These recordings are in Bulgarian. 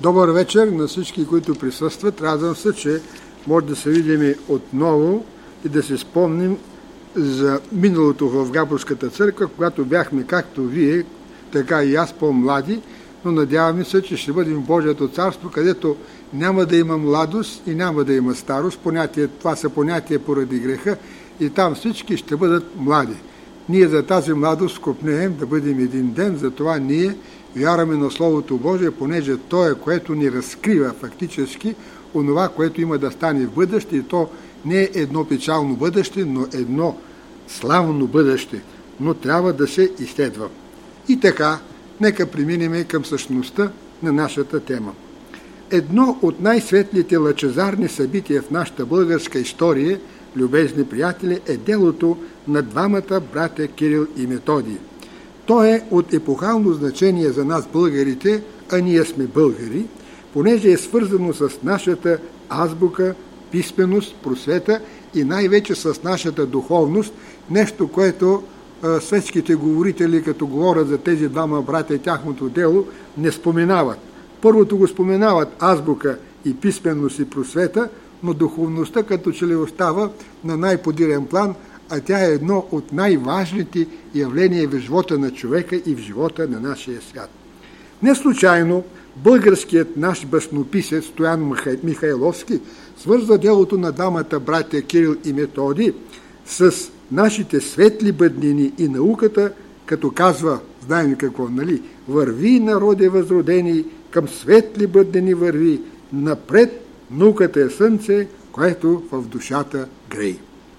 Добър вечер на всички, които присъстват. Радвам се, че може да се видим отново и да се спомним за миналото в Габровската църква, когато бяхме както вие, така и аз по-млади, но надяваме се, че ще бъдем в Божието царство, където няма да има младост и няма да има старост. Това са понятия поради греха и там всички ще бъдат млади. Ние за тази младост скопнеем да бъдем един ден, затова ние вярваме на Словото Божие, понеже то е, което ни разкрива фактически онова, което има да стане в бъдеще, и то не е едно печално бъдеще, но едно славно бъдеще, но трябва да се изследва. И така, нека преминем към същността на нашата тема. Едно от най-светлите лъчезарни събития в нашата българска история, любезни приятели, е делото на двамата братя Кирил и Методий. То е от епохално значение за нас българите, а ние сме българи, понеже е свързано с нашата азбука, писменост, просвета и най-вече с нашата духовност, нещо, което светските говорители, като говорят за тези двама братя и тяхното дело, не споменават. Първото го споменават азбука и писменост и просвета, но духовността като че ли остава на най-подирен план, а тя е едно от най-важните явления в живота на човека и в живота на нашия свят. Не случайно българският наш баснописец Стоян Михайловски свързва делото на двамата братя Кирил и Методий с нашите светли бъднини и науката, като казва, знаем какво, нали? Върви, народе възродени, към светли бъднини върви, напред науката е слънце, което в душата грее.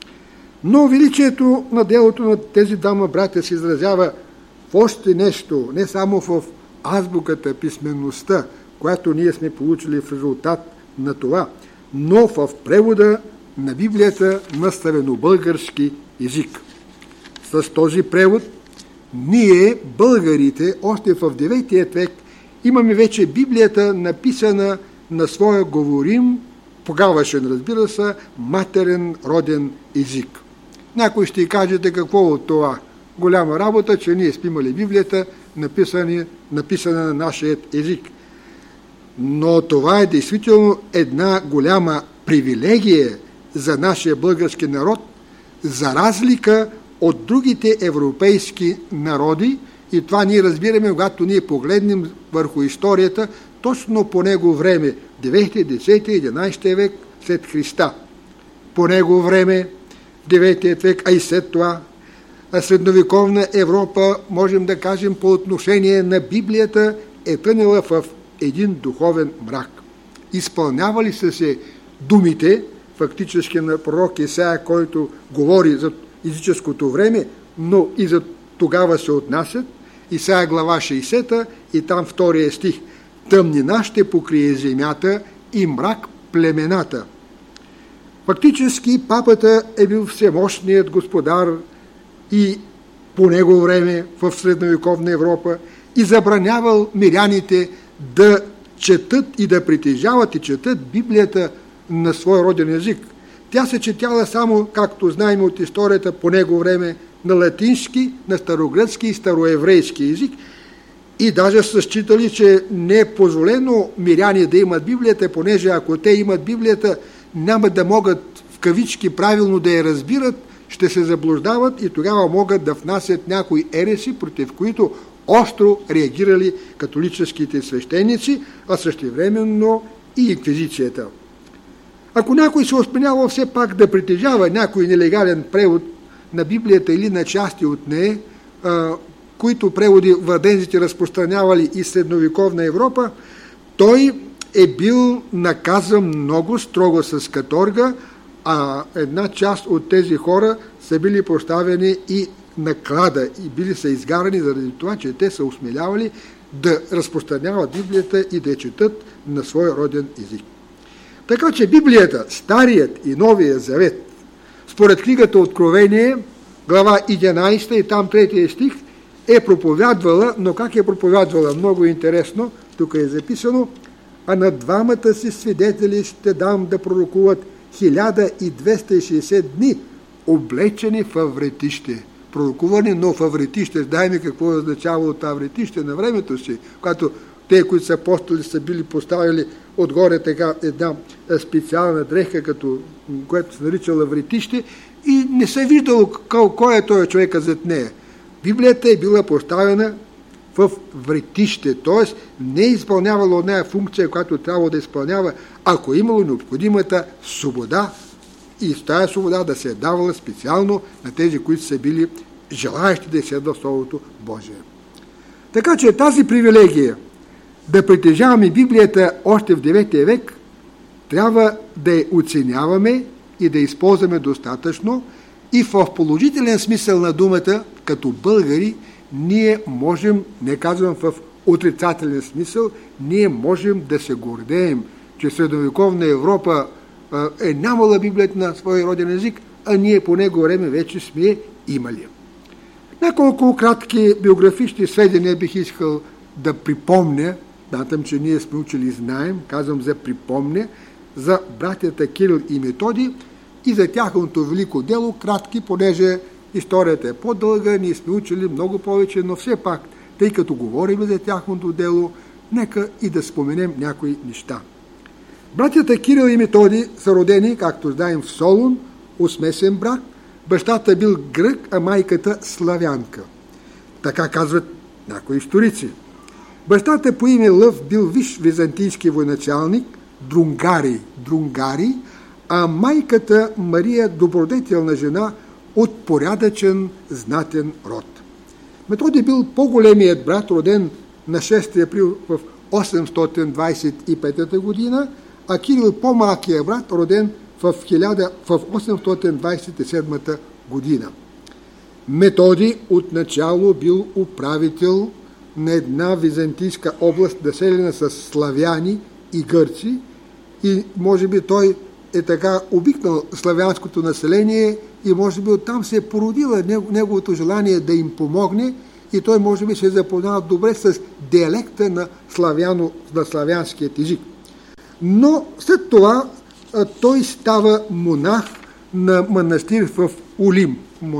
Но величието на делото на тези двама братя се изразява в още нещо, не само в азбуката, писмеността, която ние сме получили в резултат на това, но в превода на Библията на старинобългарски език. С този превод ние, българите, още в 9 век имаме вече Библията написана на своя говорим, тогавашен, разбира се, матерен роден език. Някой ще кажете какво от това голяма работа, че ние сме имали Библията написана на нашия език. Но това е действително една голяма привилегия за нашия български народ, за разлика от другите европейски народи, и това ние разбираме, когато ние погледнем върху историята, точно по него време, 9, 10, 11 век след Христа. По него време, 9 век, а и след това, средновековна Европа, можем да кажем, по отношение на Библията, е тънела в един духовен мрак. Изпълнявали са се думите, фактически на пророк Исаия, който говори за езическото време, но и за тогава се отнасят. Исаия глава 60 и там 2 стих. Тъмнина ще покрие земята и мрак племената. Фактически папата е бил всемощният господар и по него време в средновековна Европа и забранявал миряните да четат и да притежават и четат Библията на свой роден език. Тя се четяла само, както знаем от историята, по него време на латински, на старогръцки и староеврейски език, и даже са считали, че не е позволено миряни да имат Библията, понеже ако те имат Библията, няма да могат в кавички правилно да я разбират, ще се заблуждават и тогава могат да внасят някои ереси, против които остро реагирали католическите свещеници, а същевременно и инквизицията. Ако някой се успенява все пак да притежава някой нелегален превод на Библията или на части от нея, които преводи владенците разпространявали и средновековна Европа, той е бил наказан много строго с каторга, а една част от тези хора са били поставени и на клада и били са изгарани заради това, че те са осмелявали да разпространяват Библията и да я четат на своя роден език. Така че Библията, Старият и Новия Завет, според книгата Откровение, глава 11 и там 3 стих, е проповядвала, но как е проповядвала? Много интересно, тук е записано, а на двамата си свидетели ще дам да пророкуват 1260 дни, облечени в вретище. Пророкуване, но в вретище. Знаем какво означава от това вретище на времето си, когато те, които са апостоли, са били поставили отгоре така една специална дреха, което се нарича лавретище, и не се виждало кой е този човека зад нея. Библията е била поставена в вретище, т.е. не е изпълнявала нея функция, която трябва да изпълнява, ако е имало необходимата свобода, и с тази свобода да се е давала специално на тези, които са били желаящи да изследват Словото Божие. Така че тази привилегия да притежаваме Библията още в 9 век, трябва да я оценяваме и да използваме достатъчно, и в положителен смисъл на думата, като българи, ние можем, не казвам в отрицателен смисъл, ние можем да се гордеем, че средновековна Европа е нямала Библията на своя роден език, а ние по него време вече сме имали. Няколко кратки биографични сведения бих искал да припомня, смятам, че ние сме учили и знаем, казвам за припомня, за братята Кирил и Методий и за тяхното велико дело, кратки, понеже историята е по-дълга, ние сме учили много повече, но все пак, тъй като говорим за тяхното дело, нека и да споменем някои неща. Братята Кирил и Методий са родени, както знаем, в Солун, от смесен брак. Бащата бил грък, а майката славянка. Така казват някои историци. Бащата по име Лъв бил висш византийски военачалник, друнгари, а майката Мария добродетелна жена от порядъчен, знатен род. Методий бил по-големият брат, роден на 6 април в 825 година, а Кирил по-малкият брат, роден в 827 година. Методий отначало бил управител на една византийска област, населена с славяни и гърци, и може би той е така обикнал славянското население и може би оттам се е породило неговото желание да им помогне, и той може би се е запознал добре с диалекта на славянският език. Но след това той става монах на манастир в Улим.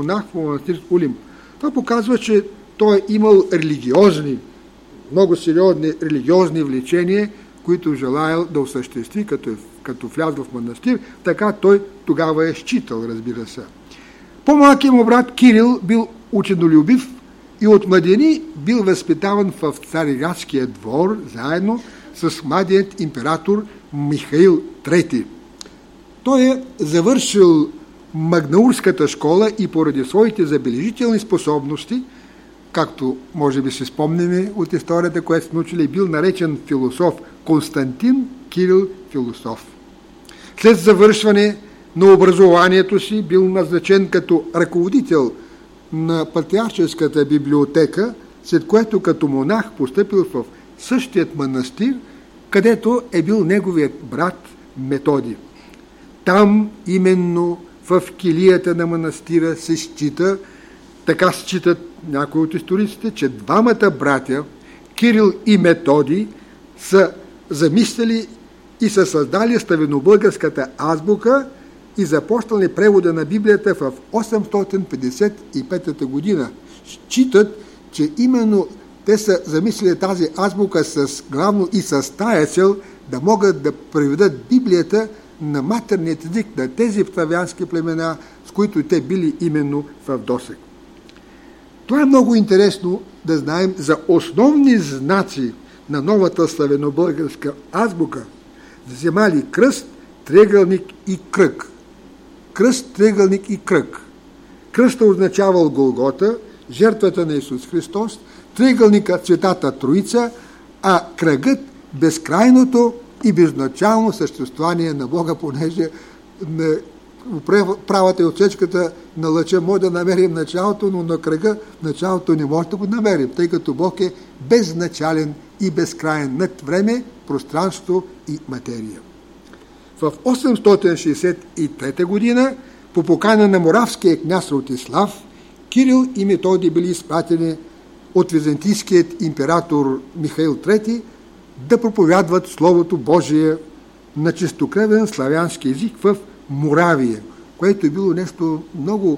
Това показва, че той е имал много сериозни религиозни влечения, които желаял да осъществи, като влязъл в манастир, така той тогава е считал, разбира се. По-малкият му брат Кирил бил ученолюбив и от младени бил възпитаван в цариградския двор, заедно с младият император Михаил III. Той е завършил Магнаурската школа и поради своите забележителни способности, както може би се спомняме от историята, която сме учили, бил наречен философ Константин Кирил Философ. След завършване на образованието си бил назначен като ръководител на Патриаршеската библиотека, след което като монах постъпил в същият манастир, където е бил неговият брат Методий. Там именно в килията на манастира се счита, така считат някои от историците, че двамата братя, Кирил и Методий, са замислили и са създали славянобългарската азбука и започнали превода на Библията в 855 година. Считат, че именно те са замислили тази азбука главно и с тая цел да могат да преведат Библията на матерният език на тези славянски племена, с които те били именно в досег. Това е много интересно да знаем за основни знаци на новата славянобългарска азбука. Вземали кръст, триъгълник и кръг. Кръст, триъгълник и кръг. Кръста означавал Голгота, жертвата на Исус Христос, триъгълникът Светата Троица, а кръгът безкрайното и безначално съществувание на Бога, понеже правата и отсечката на лъча може да намерим началото, но на кръга началото не може да го намерим, тъй като Бог е безначален и безкрайен над време, пространство и материя. В 863 година, по покана на моравския княз Ротислав, Кирил и Методий били изпратени от византийският император Михаил III да проповядват Словото Божие на чистокръвен славянски език в Моравия, което е било нещо много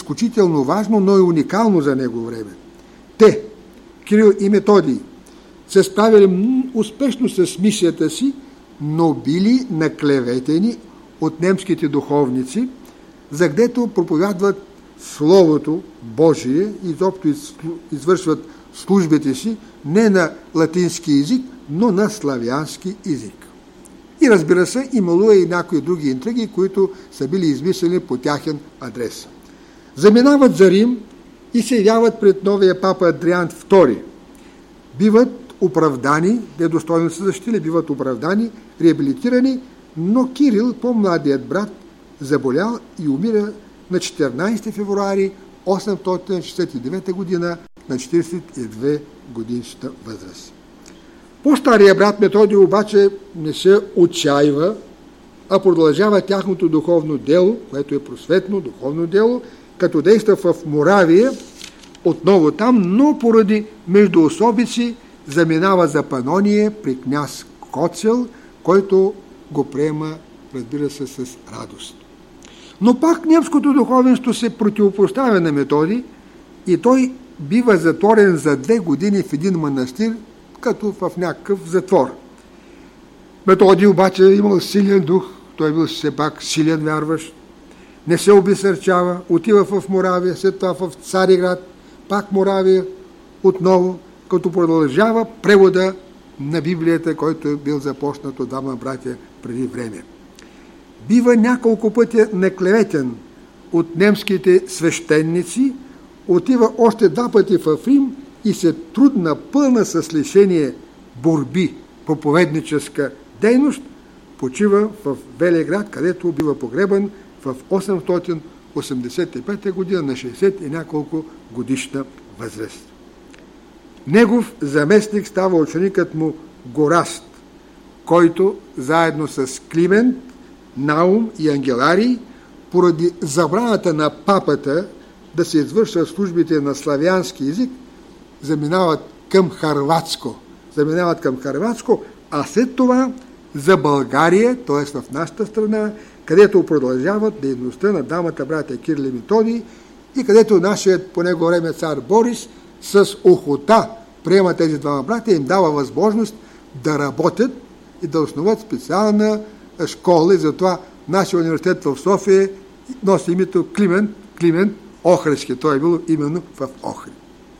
изключително важно, но и уникално за него време. Те, Кирил и Методий, се справили успешно с мисията си, но били наклеветени от немските духовници, за гдето проповядват Словото Божие и изобщо извършват службите си не на латински език, но на славянски език. И разбира се, имало и някои други интриги, които са били измислени по тяхен адрес. Заминават за Рим и се явяват пред новия папа Адриан II. Биват оправдани, недостойно са защитили, биват оправдани, реабилитирани, но Кирил, по-младият брат, заболял и умира на 14 февруари 869 година на 42 годишна възраст. По-стария брат Методий обаче не се отчаива, а продължава тяхното духовно дело, което е просветно духовно дело, като действа в Моравия, отново там, но поради междуособици заминава за Панония при княз Коцел, който го приема, разбира се, с радост. Но пак немското духовенство се противопоставя на Методий и той бива затворен за 2 години в един манастир, като в някакъв затвор. Методий обаче имал силен дух, той бил все пак силен вярващ, не се обесърчава, отива в Моравия, след това в Цариград, пак Моравия, отново, като продължава превода на Библията, който е бил започнат от двама братя преди време. Бива няколко пъти наклеветен от немските свещеници, отива още 2 пъти в Рим и се трудна, пълна с лишение борби, проповедническа дейност, почива в Велиград, където бива погребан в 885 година на 60 и няколко годишна възраст. Негов заместник става ученикът му Гораст, който заедно с Климент, Наум и Ангеларий, поради забраната на папата да се извършват службите на славянски език, заминават към Хърватско, а след това за България, т.е. в нашата страна, където продължават дейността на двамата братя Кирил и Методий и където нашият по него време цар Борис с охота приема тези двама братя и им дава възможност да работят и да основат специална школа, и затова нашия университет в София носи името Климент Охридски. Той е бил именно в Охрид.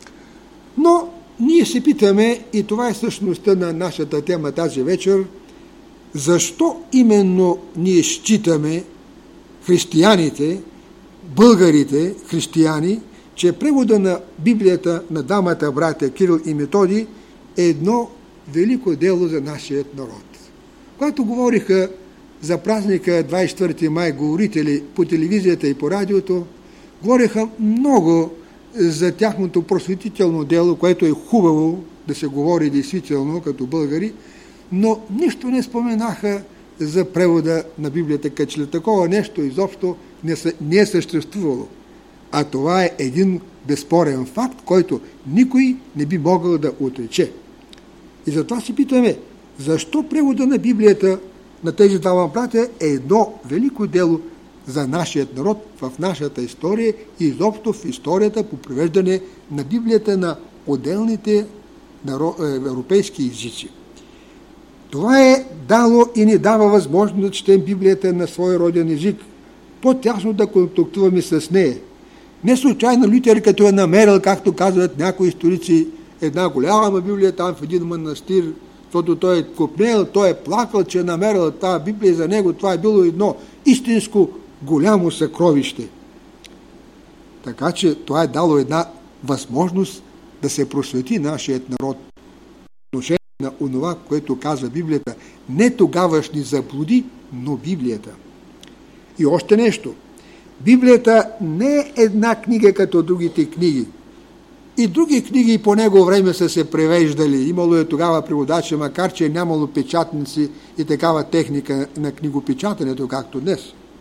Но ние се питаме, и това е същността на нашата тема тази вечер, защо именно ние считаме християните, българите християни, че превода на Библията на двамата братя Кирил и Методий е едно велико дело за нашия народ. Когато говориха за празника 24 май говорители по телевизията и по радиото, говориха много за тяхното просветително дело, което е хубаво да се говори действително като българи, но нищо не споменаха за превода на Библията, като че ли такова нещо изобщо не е съществувало. А това е един безспорен факт, който никой не би могъл да отрече. И затова си питаме, защо превода на Библията на тези двама братя е едно велико дело за нашият народ в нашата история и изобщо в историята по превеждане на Библията на отделните европейски езици. Това е дало и ни дава възможност да четем Библията на свой роден език, по-тясно да контактуваме с нея. Не случайно Лютер, като е намерил, както казват някои историци, една голяма Библия там в един манастир, защото той е копнел, той е плакал, че е намерил тази Библия, за него това е било едно истинско голямо съкровище. Така че това е дало една възможност да се просвети нашият народ в отношение на онова, което казва Библията. Не тогавашни заблуди, но Библията. И още нещо. Библията не е една книга като другите книги. И други книги по него време са се превеждали. Имало е тогава преводачи, макар че е нямало печатници и такава техника на книгопечатането, както днес.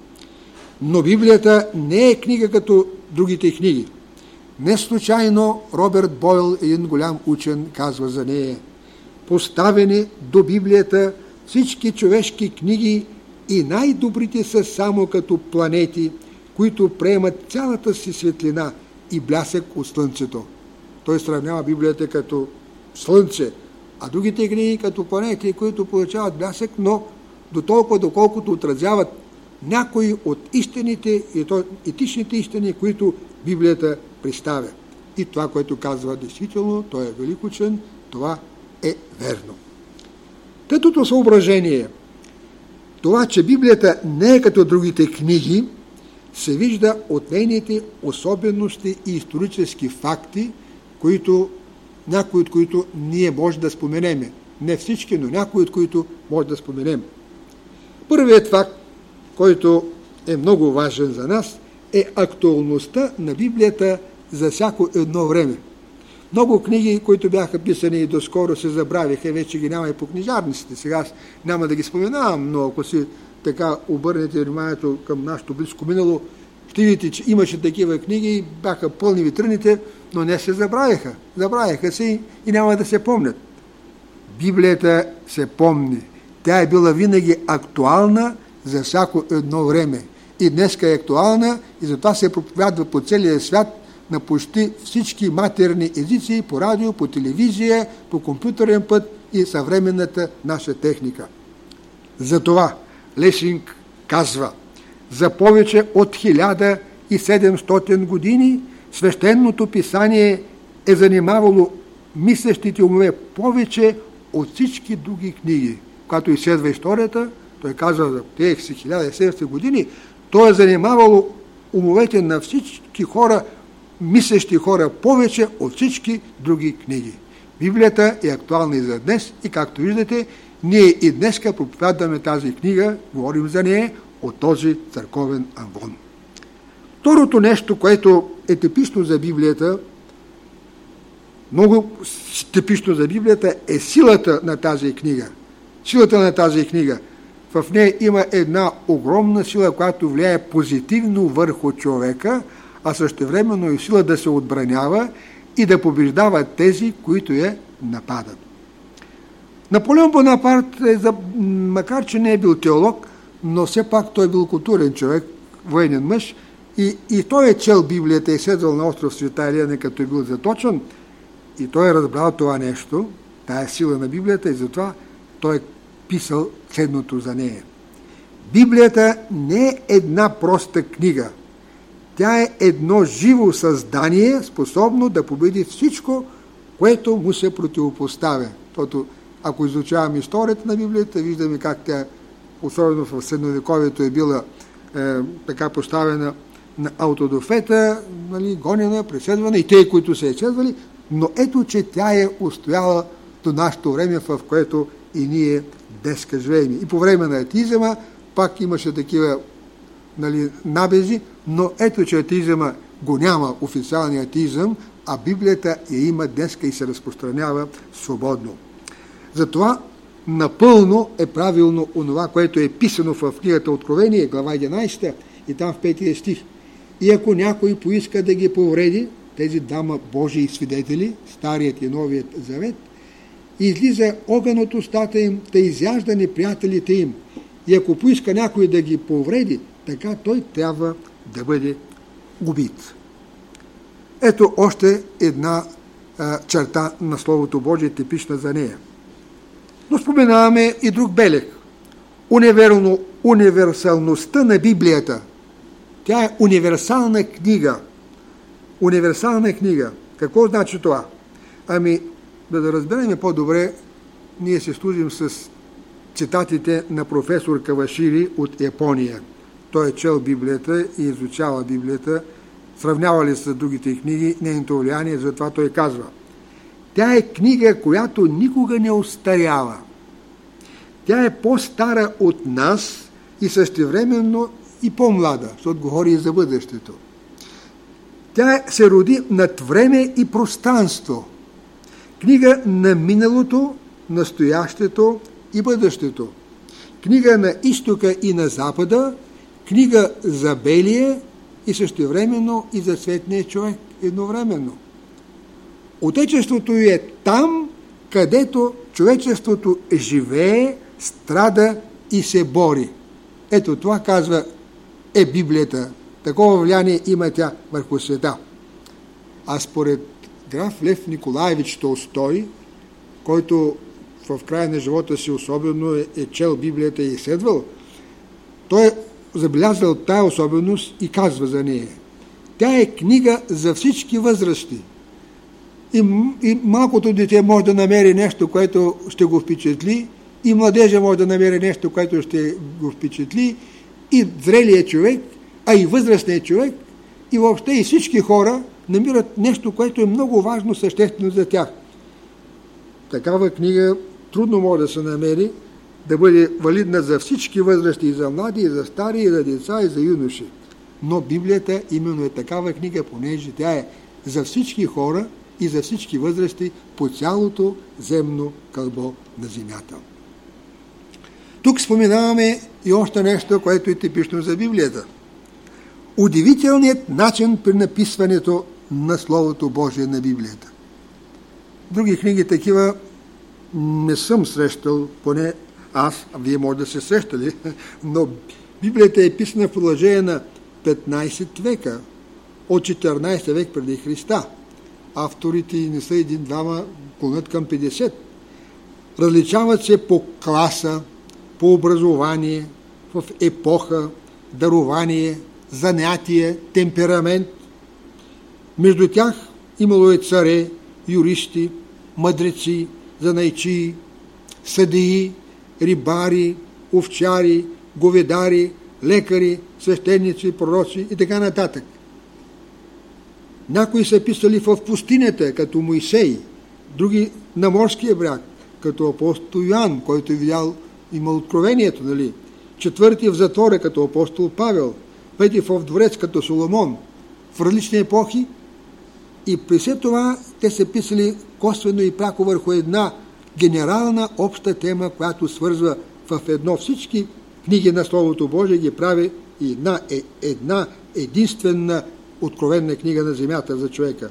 Но Библията не е книга като другите книги. Не случайно Робърт Бойл, един голям учен, казва за нея: поставени до Библията всички човешки книги и най-добрите са само като планети, които приемат цялата си светлина и блясък от слънцето. Той сравнява Библията като слънце, А другите книги, като планети, които получават блясък, но до толкова, доколкото отразяват някои от истините и етичните истини, които Библията представя. И това, което казва действително, той е великочен, това е верно. Третото съображение, това, че Библията не е като другите книги, се вижда от нейните особености и исторически факти, някои от които ние може да споменеме. Не всички, но някои от които може да споменем. Първият факт, който е много важен за нас, е актуалността на Библията за всяко едно време. Много книги, които бяха писани и доскоро се забравиха, вече ги няма и по книжарниците. Сега аз няма да ги споменавам, но ако си така обърнете вниманието към нашето близко минало, ще видите, че имаше такива книги, бяха пълни витрините, но не се забравяха. Забравяха се и няма да се помнят. Библията се помни. Тя е била винаги актуална за всяко едно време. И днеска е актуална и затова се проповядва по целия свят на почти всички матерни езици, по радио, по телевизия, по компютърен път и съвременната наша техника. Затова Лесинг казва: за повече от 1700 години свещеното писание е занимавало мислещите умове повече от всички други книги. Когато изследва историята, той казва за тези 1700 години, то е занимавало умовете на всички хора, мислещи хора, повече от всички други книги. Библията е актуална и за днес и както виждате, ние и днеска проповядваме тази книга, говорим за нея от този църковен амвон. Второто нещо, което е типично за Библията, много типично за Библията, е силата на тази книга. Силата на тази книга. В нея има една огромна сила, която влияе позитивно върху човека, а същевременно и сила да се отбранява и да побеждава тези, които я нападат. Наполеон Бонапарт, макар че не е бил теолог, но все пак той е бил културен човек, военен мъж, и той е чел Библията и седвал на остров Света Елена, като е бил заточен, и той е разбрал това нещо, тая сила на Библията, и затова той е писал следното за нея. Библията не е една проста книга. Тя е едно живо създание, способно да победи всичко, което му се противопоставя. Защото ако изучаваме историята на Библията, виждаме как тя, особено в средновековието, е била така поставена на аутодафета, гонена, преследвана и те, които се следвали, но ето, че тя е устояла до нашето време, в което и ние днеска живеем. И по време на атеизма пак имаше такива набези, но ето, че атеизма го няма, официалния атеизъм, а Библията я има днеска и се разпространява свободно. Затова напълно е правилно онова, което е писано в книгата Откровение, глава 11, и там в 5 стих. И ако някой поиска да ги повреди, тези двама Божии свидетели, Старият и Новият завет, излиза огън от устата им, да изяжда неприятелите им. И ако поиска някой да ги повреди, така той трябва да бъде убит. Ето още една черта на Словото Божие, типична за нея. Но споменаваме и друг белег. Универсалността на Библията. Тя е универсална книга. Универсална книга. Какво значи това? Да разберем по-добре, ние се служим с цитатите на професор Кавашири от Япония. Той е чел Библията и изучава Библията, сравнявали с другите книги, нейното влияние, затова той казва: тя е книга, която никога не остарява. Тя е по-стара от нас и същевременно и по-млада, защото говори и за бъдещето. Тя се роди над време и пространство. Книга на миналото, настоящето и бъдещето. Книга на изтока и на запада, книга за белия и същевременно и за цветния човек едновременно. Отечеството е там, където човечеството живее, страда и се бори. Ето това казва Библията. Такова влияние има тя върху света. А според граф Лев Николаевич Толстой, който в края на живота си особено е чел Библията и изследвал, той е забелязал тая особеност и казва за нея: тя е книга за всички възрасти. И малкото дете може да намери нещо, което ще го впечатли, и младежа може да намери нещо, което ще го впечатли, и зрелият човек, а и възрастният човек, и въобще и всички хора намират нещо, което е много важно, съществено за тях. Такава книга трудно може да се намери, да бъде валидна за всички възрасти, и за млади, и за стари, и за деца, и за юноши. Но Библията именно е такава книга, понеже тя е за всички хора и за всички възрасти по цялото земно кълбо на земята. Тук споменаваме и още нещо, което е типично за Библията. Удивителният начин при написването на Словото Божие на Библията. Други книги такива не съм срещал, поне аз, а вие може да се срещали, но Библията е писана в продължение на 15 века, от 14 век преди Христа. Авторите не са един-двама, клонят към 50. Различават се по класа, по образование, в епоха, дарование, занятие, темперамент. Между тях имало е царе, юристи, мъдреци, занайчии, съдии, рибари, овчари, говедари, лекари, свещеници, пророци и така нататък. Някои са писали в пустинята, като Моисей, други на морския бряг, като апостол Йоан, който имал откровението, нали? Четвърти в затвора, като апостол Павел, пети в дворец, като Соломон, в различни епохи, и при все това те са писали косвено и пряко върху една генерална обща тема, която свързва в едно всички книги на Словото Божие, ги прави и една единствена откровенна книга на земята за човека.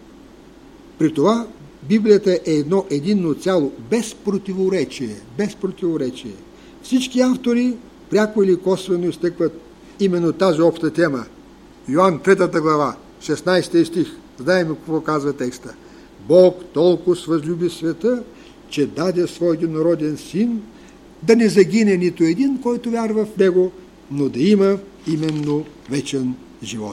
При това Библията е едно единно цяло, без противоречие. Без противоречие. Всички автори пряко или косвено изтъкват именно тази обща тема. Йоан 3 глава, 16 стих. Знаем какво казва текста. Бог толкова възлюби света, че даде свой единороден син, да не загине нито един, който вярва в него, но да има именно вечен живот.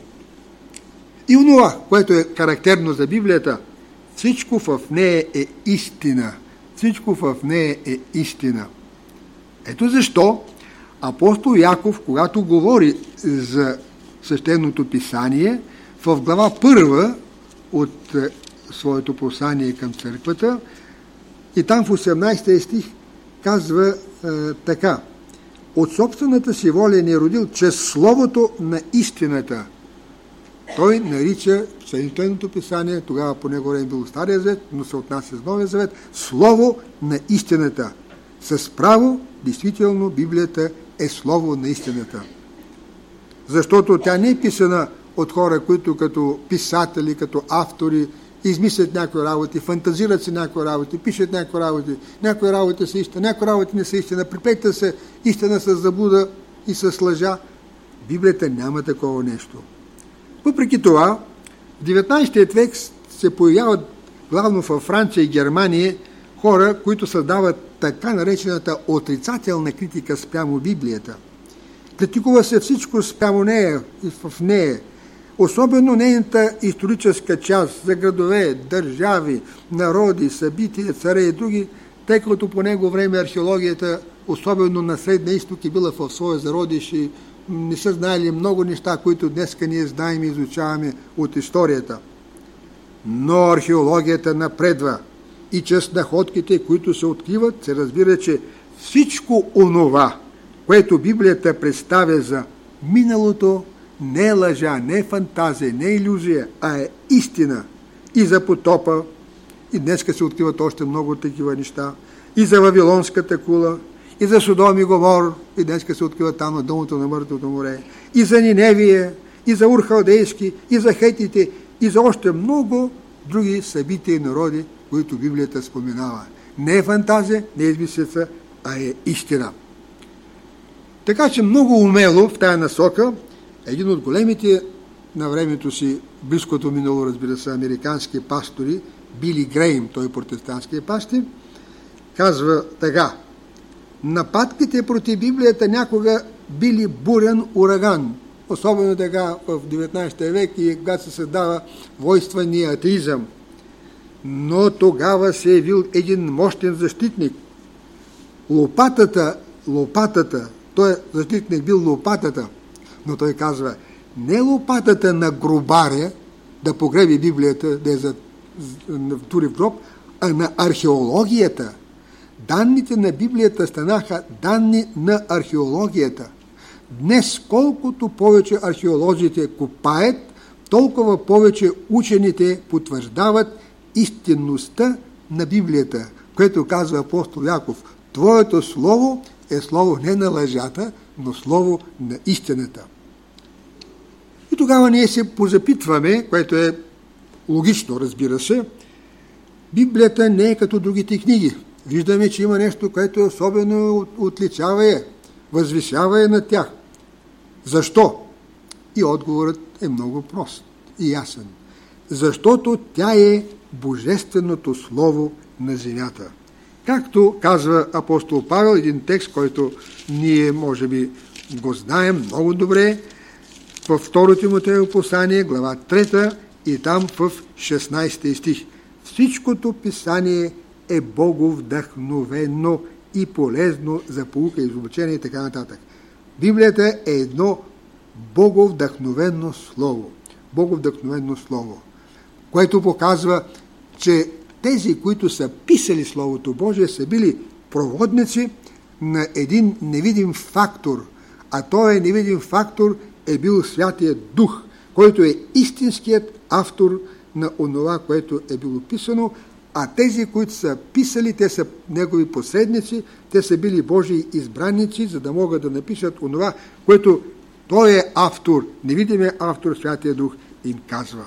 И онова, което е характерно за Библията, всичко в нея е истина. Всичко в нея е истина. Ето защо апостол Яков, когато говори за свещеното писание, в глава 1 от своето послание към църквата, и там в 18 стих казва така: от собствената си воля ни е родил чрез словото на истината. Той нарича свещеното писание, тогава по него време било Стария завет, но се отнася с Новия завет, слово на истината. С право, действително, Библията е слово на истината. Защото тя не е писана от хора, които като писатели, като автори, измислят някои работи, фантазират си някои работи, пишат някои работи са истина, някои работи не са истина, приплетат се истина с заблуда и с лъжа. Библията няма такова нещо. Въпреки това, в 19 век се появяват главно във Франция и Германия хора, които създават така наречената отрицателна критика спрямо Библията. Критикува се всичко спрямо нея и в нея. Особено нейната историческа част за градове, държави, народи, събития, царе и други, тъй като по него време археологията, особено на Средния изток, е била в своя зародиш и не са знаели много неща, които днеска ние знаем и изучаваме от историята. Но археологията напредва и чрез находките, които се откриват, се разбира, че всичко онова, което Библията представя за миналото, не е лъжа, не е фантазия, не е илюзия, а е истина. И за потопа, и днеска се откриват още много такива неща, и за Вавилонската кула, и за Содом и Гомор, и днеска се откриват там на дъното на Мъртвото море, и за Ниневия, и за Ур-Халдейски, и за хетите, и за още много други събития и народи, които Библията споменава. Не е фантазия, не е измислица, а е истина. Така че много умело в тая насока един от големите на времето си, близкото минало, разбира се, американски пастори, Били Грейм, той протестантски пастир, казва така: нападките против Библията някога били бурен ураган, особено така в 19 век и когато се създава войнствения атеизъм. Но тогава се е явил един мощен защитник. Лопатата, той защитник бил лопатата, но той казва, не лопатата на гробаря да погреби Библията, да я затури в гроб, а на археологията. Данните на Библията станаха данни на археологията. Днес, колкото повече археолозите копаят, толкова повече учените потвърждават истинността на Библията, което казва апостол Яков. Твоето слово е слово не на лъжата, но слово на истината. И тогава ние се позапитваме, което е логично, разбира се, Библията не е като другите книги. Виждаме, че има нещо, което особено отличава я, възвисява я над тях. Защо? И отговорът е много прост и ясен. Защото тя е божественото слово на земята. Както казва апостол Павел, един текст, който ние може би го знаем много добре, във 2 Тимотеево послание, глава 3 и там в 16 стих. Всичкото писание е боговдъхновено и полезно за поука, изобучение и така нататък. Библията е едно боговдъхновено слово. Боговдъхновено слово, което показва, че тези, които са писали Словото Божие, са били проводници на един невидим фактор, а този невидим фактор е бил Святия Дух, който е истинският автор на онова, което е било писано, а тези, които са писали, те са негови посредници, те са били Божии избранници, за да могат да напишат онова, което той е автор, невидимият автор, Святия Дух, им казва.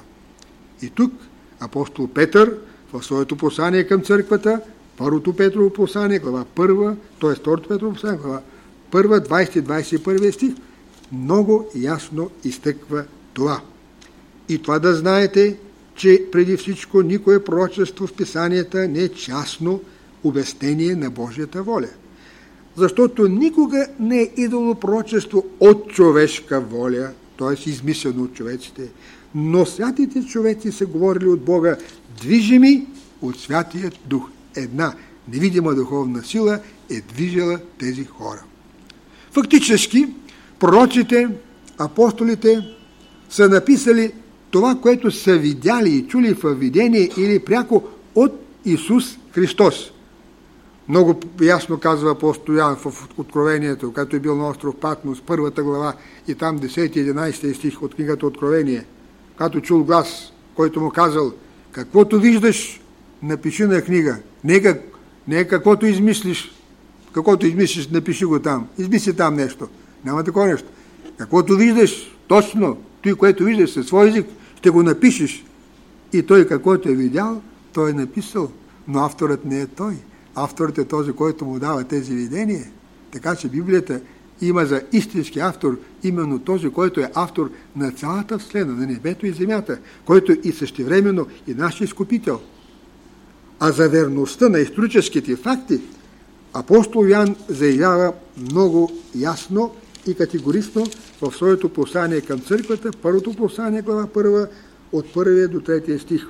И тук апостол Петър в своето послание към църквата, първото Петрово послание, глава 1, т.е. второто Петрово послание, глава 1, 20-21 стих, много ясно изтъква това. И това да знаете, че преди всичко никое пророчество в писанията не е частно обяснение на Божията воля. Защото никога не е идоло пророчество от човешка воля, т.е. измислено от човеците, но святите човеци са говорили от Бога, движими от Святия Дух. Една невидима духовна сила е движила тези хора. Фактически, пророците, апостолите са написали това, което са видяли и чули в видение или пряко от Исус Христос. Много ясно казва апостол Йоан в Откровението, като е бил на остров Патмос, 1 глава и там 10-11 стих от книгата Откровение, като чул глас, който му казал, каквото виждаш, напиши на книга. Не каквото измислиш, напиши го там. Измисли там нещо. Няма такова нещо. Каквото виждаш, точно, той, което виждаш със свой език, ще го напишеш. И той, каквото е видял, той е написал. Но авторът не е той. Авторът е този, който му дава тези видения. Така че Библията има за истински автор именно този, който е автор на цялата вселена, на небето и земята, който и същевременно и наш изкупител. А за верността на историческите факти апостол Йоан заявява много ясно и категорично в своето послание към църквата, първото послание, глава 1, от 1 до 3 стих.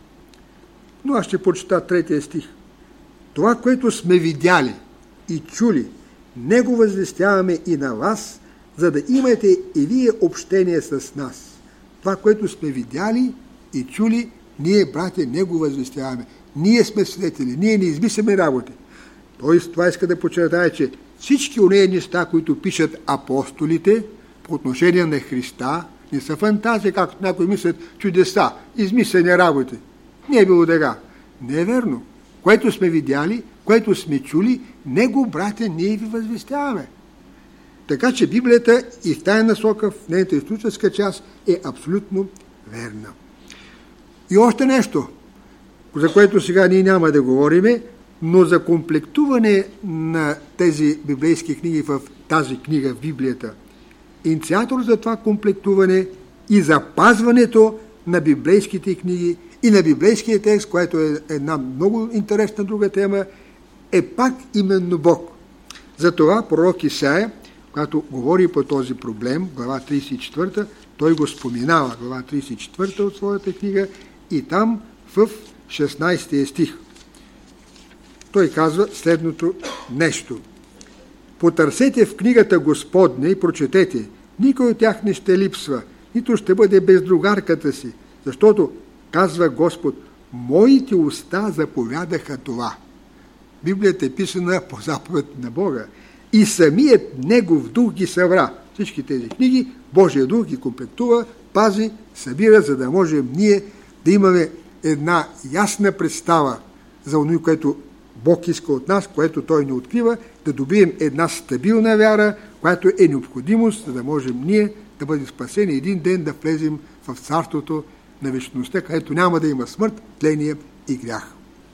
Но аз ще прочита 3 стих. Това, което сме видяли и чули, него възвестяваме и на вас, за да имате и вие общение с нас. Това, което сме видяли и чули, ние, братя, него възвестяваме. Ние сме свидетели, ние не измисляме работи. Тоест, това иска да подчертая, че всички онези неща, които пишат апостолите по отношение на Христа, не са фантазия, както някои мислят чудеса, измислени работи. Не е било така. Не е верно. Което сме видяли, което сме чули, него, братя, ние ви възвестяваме. Така че Библията и в тая насока, в нейната историческа част, е абсолютно верна. И още нещо, за което сега ние няма да говориме, но за комплектуване на тези библейски книги в тази книга, в Библията, инициатор за това комплектуване и запазването на библейските книги и на библейския текст, което е една много интересна друга тема, е пак именно Бог. Затова пророк Исаия, когато говори по този проблем, глава 34, той го споменава, глава 34 от своята книга, и там в 16 стих. Той казва следното нещо. Потърсете в книгата Господня и прочетете. Никой от тях не ще липсва, нито ще бъде без другарката си, защото, казва Господ, моите уста заповядаха това. Библията е писана по заповед на Бога. И самият Негов дух ги събра. Всички тези книги, Божия дух ги комплектува, пази, събира, за да можем ние да имаме една ясна представа за това, което Бог иска от нас, което Той ни открива, да добием една стабилна вяра, която е необходимост, за да можем ние да бъдем спасени един ден, да влезем в царството на вечността, където няма да има смърт, тление и грях.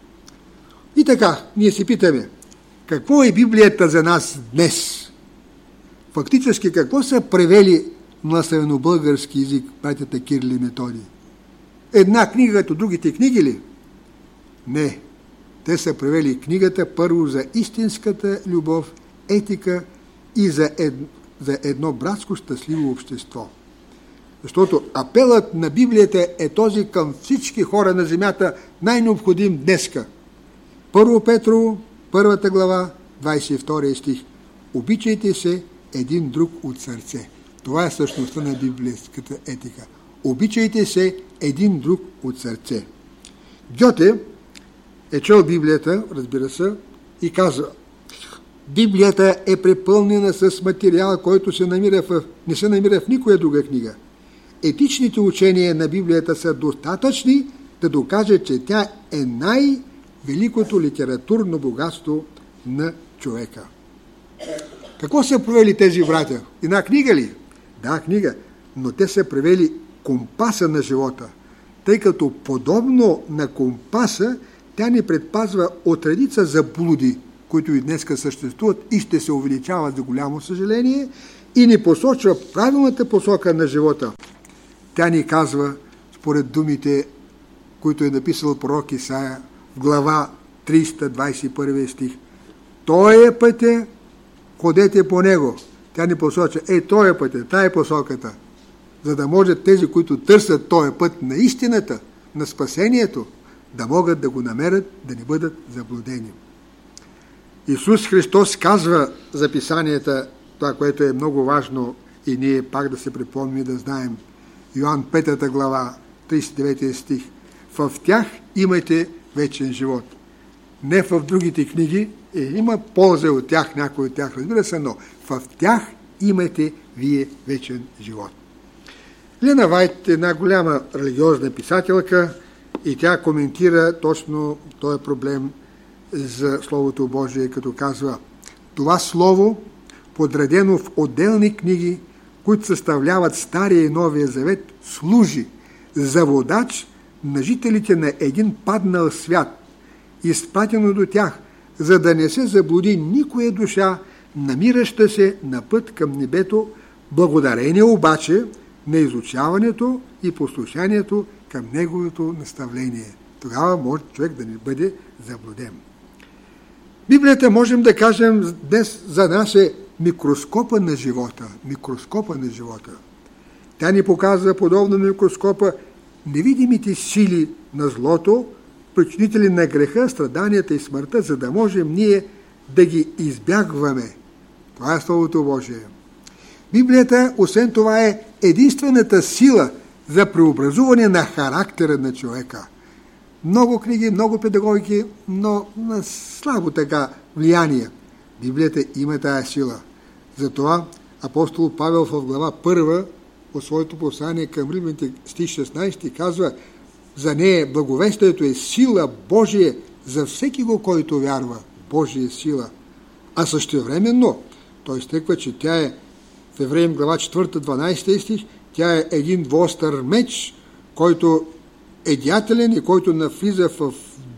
И така, ние се питаме, какво е Библията за нас днес? Фактически, какво са превели на славянобългарски език братята Кирил и Методий? Една книга като другите книги ли? Не. Те са превели книгата първо за истинската любов, етика и за едно братско щастливо общество. Защото апелът на Библията е този към всички хора на земята, най-необходим днеска. Първо Петрово, 1 глава, 22 стих. Обичайте се един друг от сърце. Това е същността на библейската етика. Обичайте се един друг от сърце. Гьоте е чел Библията, разбира се, и казва: Библията е препълнена с материал, който не се намира в никоя друга книга. Етичните учения на Библията са достатъчни да докажат, че тя е най-великото литературно богатство на човека. Какво са превели тези братя? Една книга ли? Да, книга, но те са превели компаса на живота, тъй като подобно на компаса тя ни предпазва от редица заблуди, които и днеска съществуват и ще се увеличават за голямо съжаление, и ни посочва правилната посока на живота. Тя ни казва, според думите, които е написал пророк Исаия в глава 321 стих: той е пътя, ходете по него. Тя ни посочва, той е пътя, тая е посоката, за да може тези, които търсят този път на истината, на спасението, да могат да го намерят, да не бъдат заблудени. Исус Христос казва за писанията това, което е много важно и ние пак да се припомним и да знаем. Йоан 5 глава, 39 стих. В тях имайте вечен живот. Не в другите книги, има полза от тях, някои от тях, разбира се, но в тях имайте вие вечен живот. Лена Вайт е една голяма религиозна писателка и тя коментира точно този проблем за Словото Божие, като казва: това Слово, подредено в отделни книги, които съставляват Стария и Новия Завет, служи за водач на жителите на един паднал свят, изпратено до тях, за да не се заблуди никоя душа, намираща се на път към небето, благодарение обаче на изучаването и послушанието към неговото наставление. Тогава може човек да не бъде заблуден. Библията, можем да кажем, днес за нас е микроскопа на живота. Микроскопа на живота. Тя ни показва, подобно на микроскопа, невидимите сили на злото, причинители на греха, страданията и смъртта, за да можем ние да ги избягваме. Това е Словото Божие. Библията, освен това, е единствената сила за преобразуване на характера на човека. Много книги, много педагогики, но на слабо така влияние. Библията има тая сила. Затова апостол Павел в глава 1 от своето послание към Римляните, стих 16, казва: за нея благовестието е сила Божие за всеки го, който вярва. Божия сила. А същевременно той изтъква, че тя е в Евреям глава 4, 12 стих, тя е един двуостър меч, който е деятелен и който навлиза в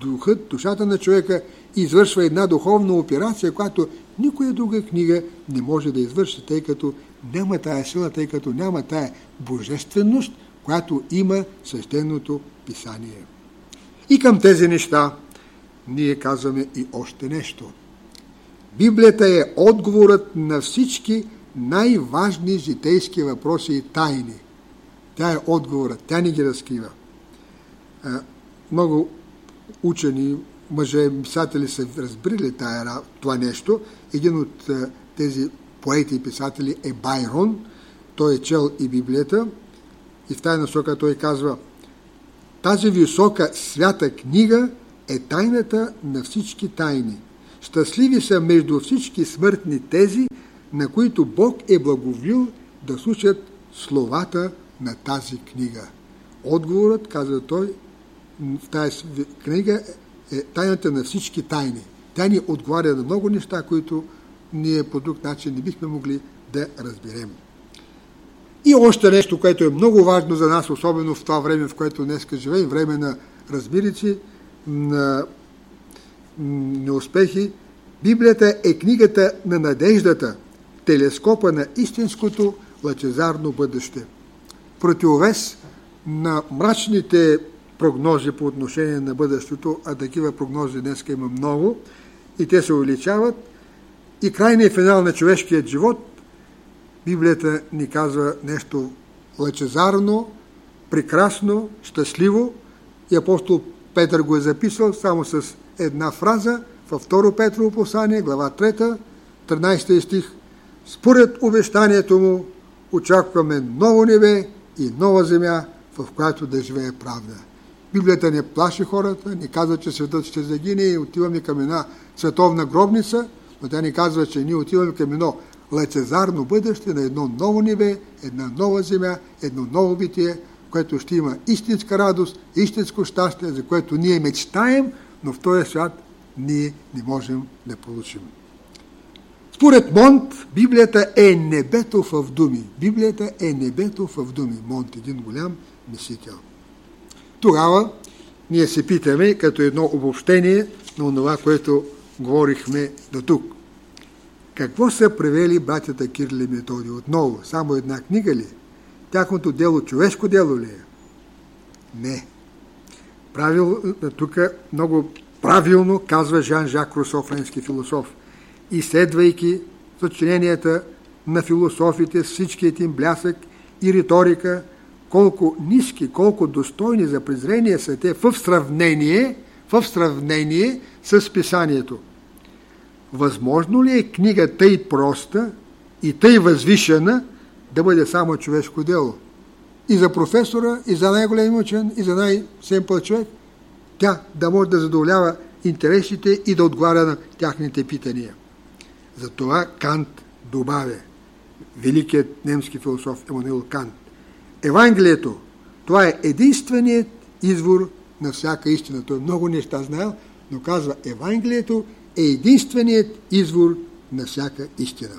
душата на човека и извършва една духовна операция, която никоя друга книга не може да извърши, тъй като няма тая сила, тъй като няма тая божественост, която има свещеното писание. И към тези неща ние казваме и още нещо. Библията е отговорът на всички най-важни житейски въпроси и тайни. Тя е отговорът, тя ни ги разкрива. Много учени, мъже, писатели са разбрили това нещо. Един от тези поети и писатели е Байрон. Той е чел и Библията и в тази насока той казва: тази висока свята книга е тайната на всички тайни. Щастливи са между всички смъртни тези, на които Бог е благоволил да слушат словата на тази книга. Отговорът, казва той, в тази книга е тайната на всички тайни. Тя ни отговаря на много неща, които ние по друг начин не бихме могли да разберем. И още нещо, което е много важно за нас, особено в това време, в което днес живеем, време на размирици, на неуспехи. Библията е книгата на надеждата, телескопа на истинското лъчезарно бъдеще. Противовес на мрачните прогнози по отношение на бъдещето, а такива прогнози днес има много, и те се увеличават, и крайният финал на човешкият живот, Библията ни казва нещо лъчезарно, прекрасно, щастливо, и апостол Петър го е записал само с една фраза във 2 Петрово послание, глава 3, 13 стих. Според обещанието му очакваме ново небе и нова земя, в която да живее правда. Библията не плаши хората, не казва, че светът ще загине и отиваме към една световна гробница, но тя ни казва, че ние отиваме към едно лъчезарно бъдеще, на едно ново небе, една нова земя, едно ново битие, което ще има истинска радост, истинско щастие, за което ние мечтаем, но в този свят ние не можем да получим. Според Монт, Библията е небето в думи. Библията е небето в думи. Монт, един голям мислител. Тогава ние се питаме, като едно обобщение на това, което говорихме до тук. Какво са превели братята Кирил и Методий? Отново, само една книга ли? Тяхното дело човешко дело ли е? Не. Тук много правилно казва Жан-Жак Русо, френски философ. Изследвайки съчиненията на философите с всичкият им блясък и риторика, колко ниски, колко достойни за презрение са те в сравнение с писанието. Възможно ли е книга тъй проста и тъй възвишена да бъде само човешко дело? И за професора, и за най-голем учен, и за най-семпъл човек, тя да може да задоволява интересите и да отговаря на тяхните питания. Затова Кант добавя, великият немски философ Емануел Кант: Евангелието, това е единственият извор на всяка истина. Той много неща знаел, но казва, Евангелието е единственият извор на всяка истина.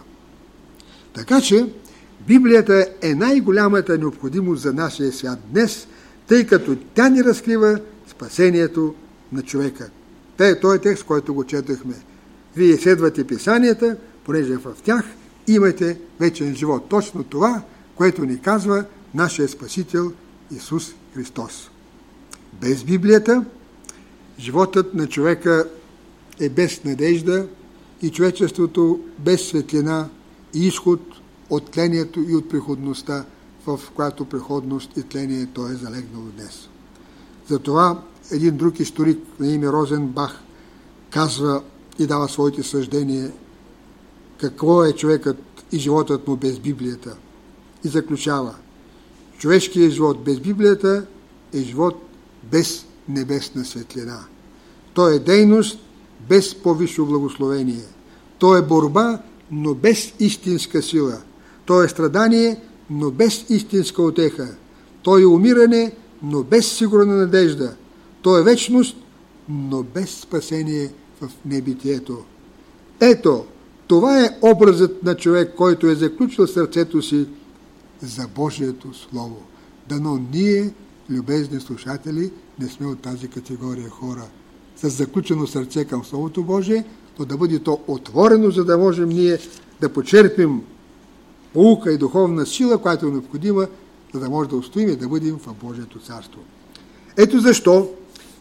Така че Библията е най-голямата необходимост за нашия свят днес, тъй като тя ни разкрива спасението на човека. Той е текст, който го четохме. Вие следвате писанията, понеже в тях имате вечен живот. Точно това, което ни казва нашия Спасител Исус Христос. Без Библията животът на човека е без надежда и човечеството без светлина и изход от тлението и от преходността, в която преходност и тление той е залегнало днес. Затова един друг историк на име Розенбах казва и дава своите съждения какво е човекът и животът му без Библията. И заключава: човешкият живот без Библията е живот без небесна светлина. Той е дейност без по-висше благословение. Той е борба, но без истинска сила. Той е страдание, но без истинска утеха. Той е умиране, но без сигурна надежда. Той е вечност, но без спасение в небитието. Ето, това е образът на човек, който е заключил сърцето си за Божието Слово. Дано ние, любезни слушатели, не сме от тази категория хора. С заключено сърце към Словото Божие, но да бъде то отворено, за да можем ние да почерпим поука и духовна сила, която е необходима, за да може да устоим и да бъдем в Божието царство. Ето защо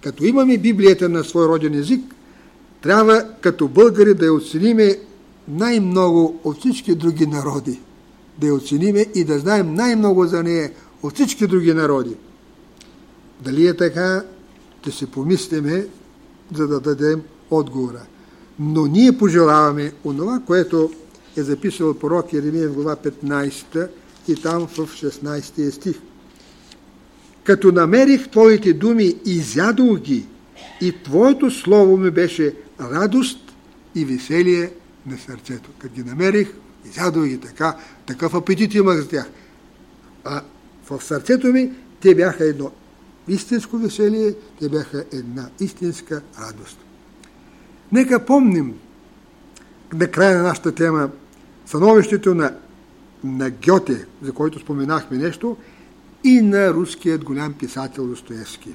Като имаме Библията на свой роден език, трябва като българи да я оцениме най-много от всички други народи. Да я оцениме и да знаем най-много за нея от всички други народи. Дали е така, ще се помислиме, за да дадем отговора. Но ние пожелаваме онова, което е записал пророк Еремия в глава 15 и там в 16 стих. Като намерих Твоите думи, изядох ги, и Твоето слово ми беше радост и веселие на сърцето. Като ги намерих, изядох ги така, такъв апетит имах за тях. А в сърцето ми те бяха едно истинско веселие, те бяха една истинска радост. Нека помним на края на нашата тема становището на Гьоте, за който споменахме нещо, и на руският голям писател Достоевски.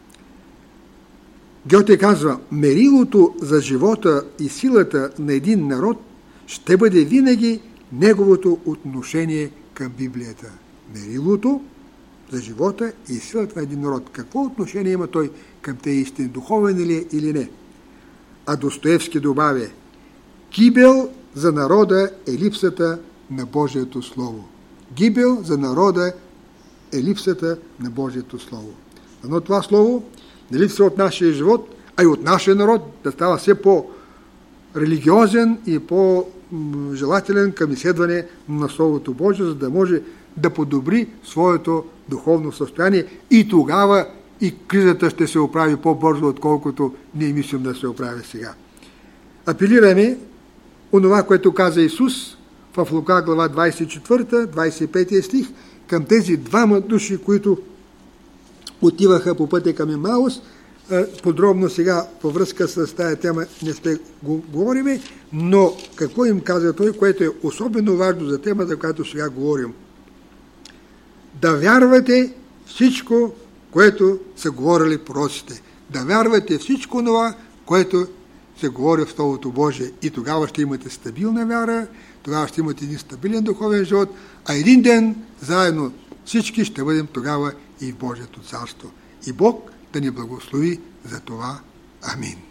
Гьоте казва: мерилото за живота и силата на един народ ще бъде винаги неговото отношение към Библията. Мерилото за живота и силата на един народ. Какво отношение има той към тези истини? Духовен ли е или не? А Достоевски добавя: гибел за народа е липсата на Божието Слово. Гибел за народа е липсата на Божието Слово. Но това Слово не липсва от нашия живот, а и от нашия народ да става все по-религиозен и по-желателен към изследване на Словото Божие, за да може да подобри своето духовно състояние и тогава и кризата ще се оправи по-бързо, отколкото ние мислим да се оправи сега. Апелираме онова, което каза Исус в Лука глава 24, 25 стих, към тези двама души, които отиваха по пътя към Емаус. Подробно сега във връзка с тая тема не сте говорим, но какво им каза той, което е особено важно за темата, за която сега говорим. Да вярвате всичко, което са говорили пророците. Да вярвате всичко това, което се говори в Словото Божие. И тогава ще имате стабилна вяра, тогава ще имате един стабилен духовен живот, а един ден заедно всички ще бъдем тогава и в Божието царство. И Бог да ни благослови за това. Амин.